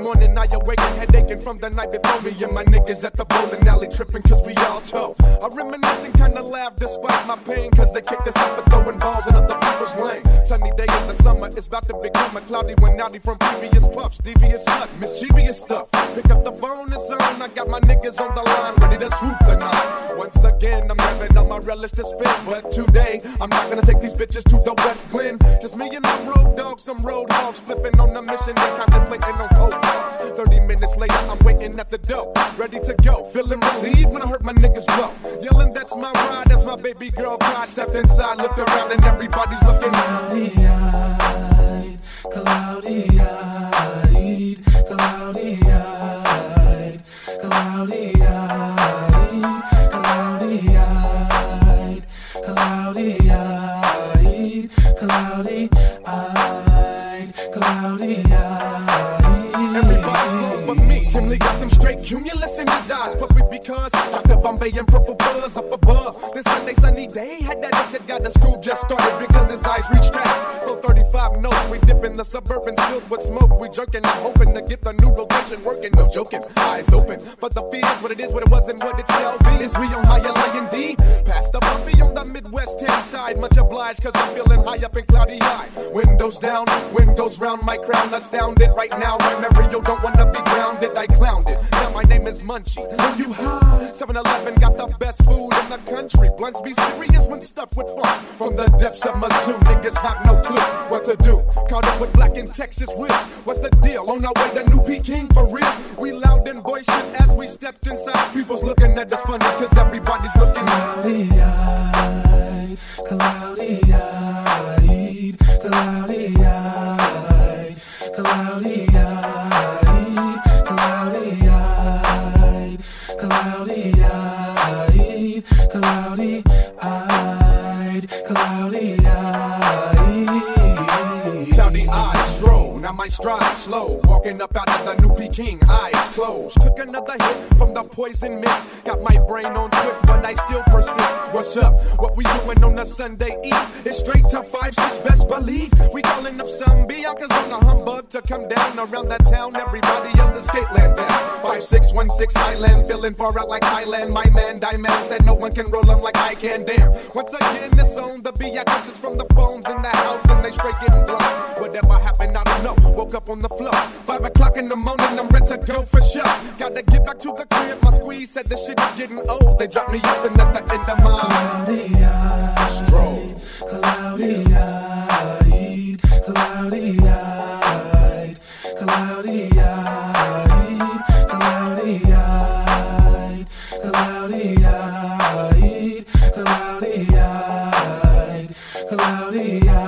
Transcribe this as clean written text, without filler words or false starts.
morning I awaken, head aching from the night before. Me and my niggas at the bowling alley tripping cause we all tough. I reminisce and kinda laugh despite my pain, cause they kicked us out for throwing balls in other people's lane. Sunny day in the summer, it's about to become a cloudy one naughty from previous puffs, devious sluts, mischievous stuff. Pick up the phone, it's on, I got my niggas on the line, ready to swoop the night. Once again, I'm having on my relish to spin, but today, I'm not gonna take these bitches to the West Glen. Just me and my road dogs, some road hogs, flipping on the mission and contemplating on cold dogs. 30 minutes later, I'm waiting at the door, ready to go, feeling relieved when I heard my niggas blow. Yelling, that's my ride, as my baby girl cried. Stepped inside, looked around, and everybody's looking cloudy-eyed, cloudy-eyed, cloudy-eyed, cloudy-eyed, cloudy-eyed, cloudy-eyed, cloudy-eyed, cloudy-eyed. Everybody's blown but me. Timly got them straight cumulus in his eyes. Perfect because Dr. Bombay and Purple Fuzz up above. This Sunday, sunny day had that said got the school just started because his eyes reach tracks. Full 35 notes, we dip in the suburbans filled with smoke. We jerking and hoping to get the new rotation working. No joking, eyes open. But the feed is what it is, what it was, and what it shall be. Is we on higher lying D? Past the bumpy on the Midwest 10 side. Much obliged cause I'm feeling high up and cloudy eye. Windows down, wind goes round my crown. Astounded right now, my Mario don't wanna be grounded. I clowned it. Now my name is Munchie. Are you high? 7-Eleven got the best food in the country. Blunts be serious when stuffed with fun. From the depths of Mizzou, niggas have no clue what to do. Caught up with Black in Texas Will. What's the deal? On our way to New Peking for real. We loud and boisterous as we stepped inside. People's looking at us funny cause everybody's looking cloudy-eyed, cloudy-eyed, cloudy-eyed, cloudy-eyed, cloudy-eyed, cloudy-eyed, cloudy-eyed, cloudy-eyed. Cloudy-eyed stroll, now my stride slow. Walking up out of the New Peking, eyes closed. Took another hit from the poison mist. Got my brain on twist, but I still persist. What's up? What we doing on a Sunday Eve? It's straight to 5-6, best believe. We calling up some Biancas on a humbug to come down around that town. Everybody else is skateland bound. 5616 Highland, feeling far out like Thailand. My man Diamond said no one can roll them like I can. Damn. Once again, it's on the Biancas from the phones in the house and they straight getting blown. Whatever happened, I don't know. Woke up on the floor. 5 o'clock in the morning, I'm ready to go for sure. Gotta get back to the crib. My squeeze said this shit is getting old. They dropped me up and that's the end of my cloudy-eyed, stroll. Cloudy-eyed, cloudy-eyed, cloudy-eyed, cloudy-eyed, cloudy-eyed, cloudy-eyed, cloudy-eyed.